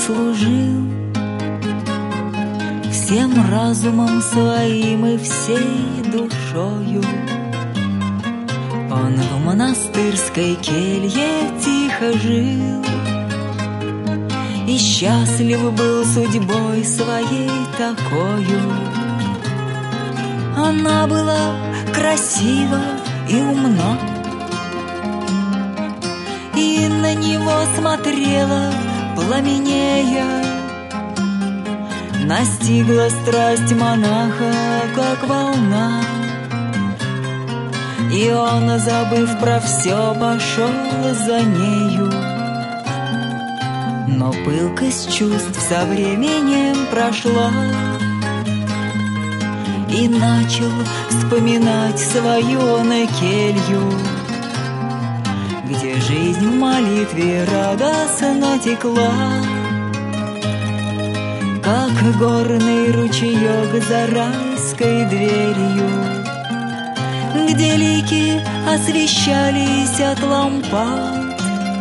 служил всем разумом своим и всей душою. Он в монастырской келье тихо жил и счастлив был судьбой своей такою. Она была красива и умна, и на него смотрела пламенея. Настигла страсть монаха, как волна, и он, забыв про все, пошел за нею. Но пылкость чувств со временем прошла, и начал вспоминать свою он келью, где жизнь в молитве радостно текла, как горный ручеек за райской дверью, где лики освещались от лампад,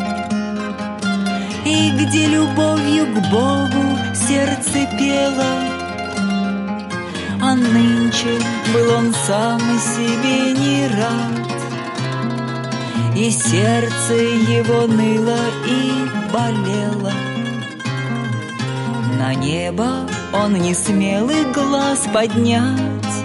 и где любовью к Богу сердце пело. А нынче был он сам себе не рад, и сердце его ныло и болело. На небо он не смел и глаз поднять,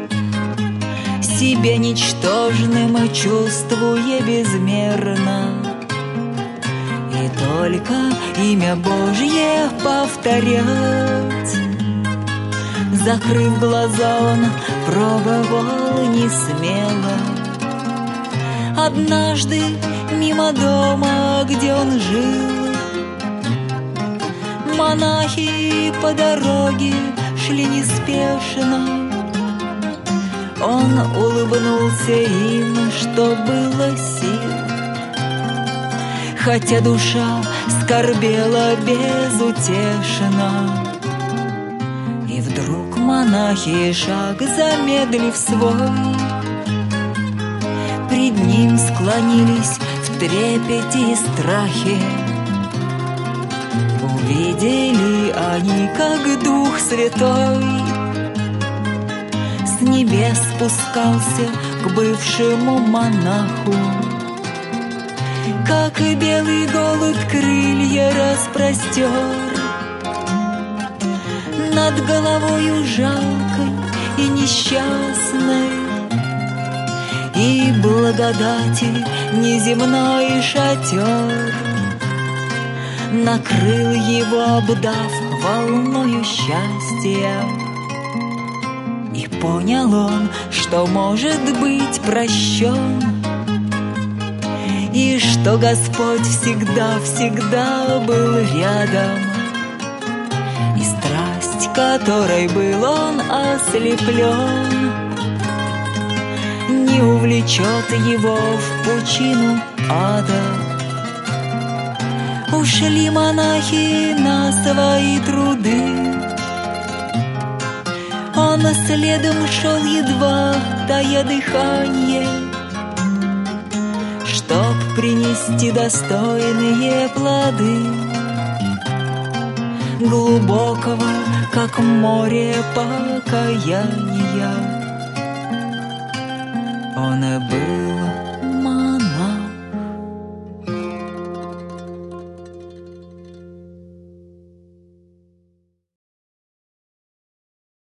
себя ничтожным чувствуя безмерно, и только имя Божье повторять. Закрыв глаза, он пробовал не смело. Однажды мимо дома, где он жил, монахи по дороге шли неспешно. Он улыбнулся им, что было сил, хотя душа скорбела безутешно. И вдруг монахи, шаг замедлив свой, пред ним склонились в трепете и страхе. Увидели они, как Дух Святой с небес спускался к бывшему монаху, как и белый голубь крылья распростер над головою жалкой и несчастной, и благодати неземной шатер накрыл его, обдав волною счастья. И понял он, что может быть прощен, и что Господь всегда был рядом, и страсть, которой был он ослеплен, не увлечет его в пучину ада. Ушли монахи на свои труды, он следом шел, едва тая дыхание, чтоб принести достойные плоды глубокого, как море, покаяния. Он был